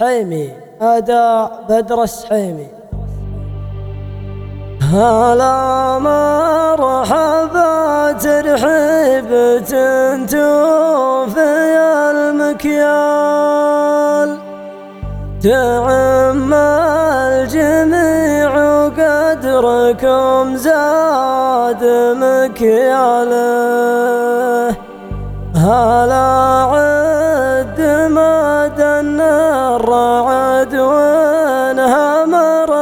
السحيمي. أداء بدر السحيمي. هلا مرحبا ترحيب تنتو في المكيال، تعم الجميع وقدركم زاد مكياله. هلا عد مدن الرعد وانهمر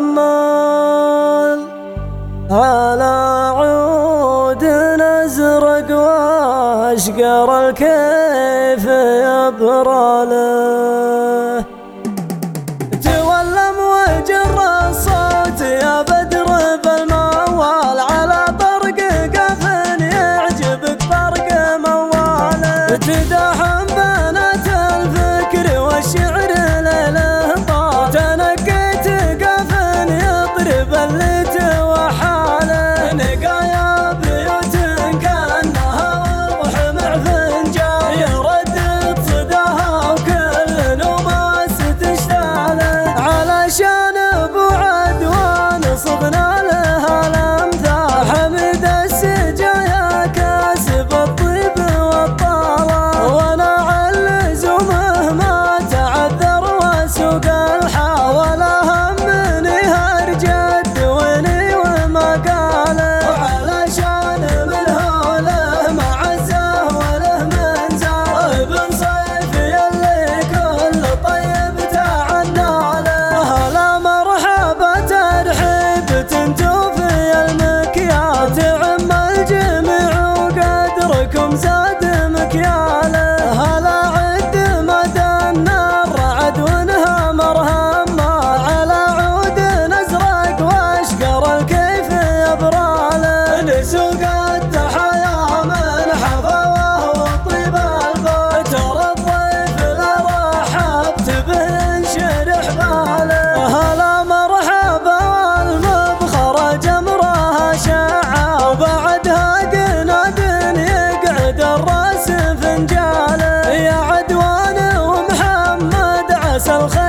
همال، على عود نزرق واشقر الكيف يبراله. تولم وجر الصوت يا بدر بالموال، على طرق قفن يعجبك طرق مواله. تداحم بنات الفكر والشعر ليله طال، تنقيت قفن يضرب اللي توحاله. نقايا بيوت كانها روح مع فنجان، يردد صداها وكل نوماس تشتاله. علشان ابو عدوان صبنا لها الامثال، حمد السجايا كاسب الطيب والطاله. وانا علزمه ما تعذر وسوق الحال، ولا همني هرج الدوني وما قاله. وعلشان من هوله معزه وله منزال، ابن صيف يلي كل طيب تعناله. هلا مرحبا ترحيب تنتو في المكيال، تعم الجميع وقدركم زاد مكياله. هلا عد مدن الرعد وانهمر همال، على عود نزرق واشقر الكيف يبراله. لسوق التحايا من حفوه وطيب البال، ترى الضيف لا رحبت به ينشرح باله. هلا مرحبا والمبخرة جمرها شعا، وبعدها قناد يقعد الراس فنجاله. يا عدوان ومحمد عسى الخير